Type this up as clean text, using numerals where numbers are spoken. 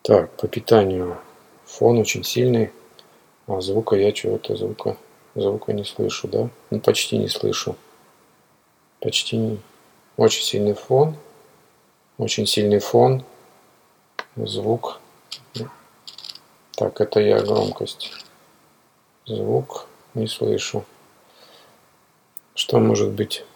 Так, по питанию фон очень сильный, а звука я чего-то звука не слышу, да? Ну, почти не слышу. Почти не. Очень сильный фон, звук. Так, это я громкость. Звук не слышу. Что может быть